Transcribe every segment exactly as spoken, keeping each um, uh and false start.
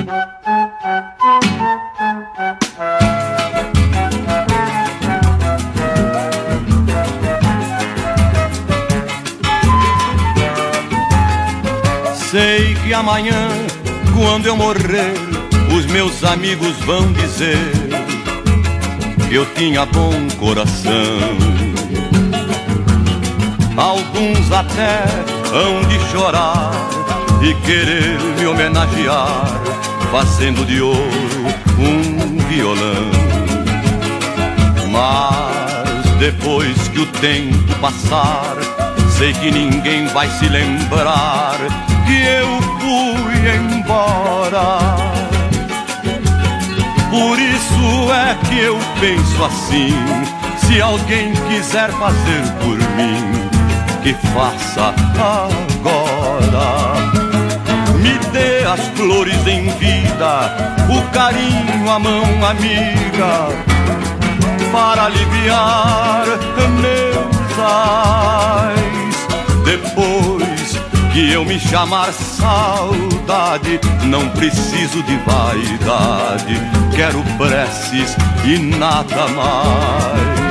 Sei que amanhã, quando eu morrer, os meus amigos vão dizer que eu tinha bom coração. Alguns até hão de chorar e querer me homenagear, fazendo de ouro um violão. Mas depois que o tempo passar, sei que ninguém vai se lembrar que eu fui embora. Por isso é que eu penso assim: se alguém quiser fazer por mim, que faça agora. Me dê as flores em vida, o carinho, a mão amiga, para aliviar meus ais. Depois que eu me chamar saudade, não preciso de vaidade, quero preces e nada mais.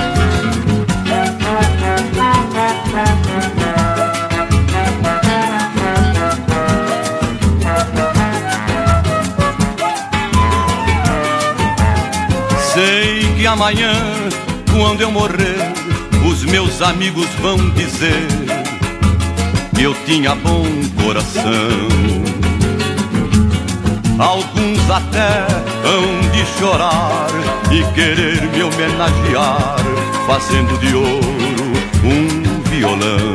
Sei que amanhã, quando eu morrer, os meus amigos vão dizer que eu tinha bom coração. Alguns até hão de chorar e querer me homenagear, fazendo de ouro um violão.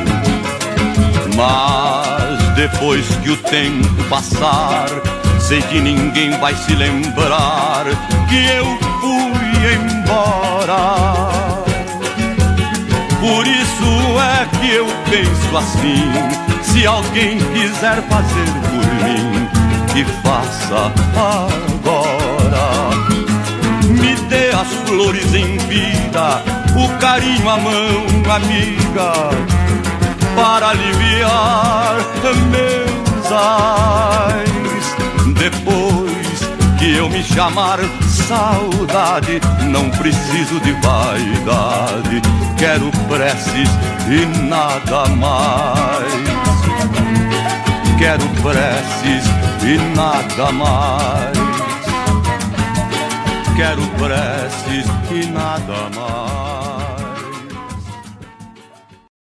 Mas depois que o tempo passar, sei que ninguém vai se lembrar que eu fui embora. Por isso é que eu penso assim: se alguém quiser fazer por mim, que faça agora. Me dê as flores em vida, o carinho, a mão amiga, para aliviar meus ais. Depois que eu me chamar saudade, não preciso de vaidade, quero preces e nada mais. Quero preces e nada mais. Quero preces e nada mais.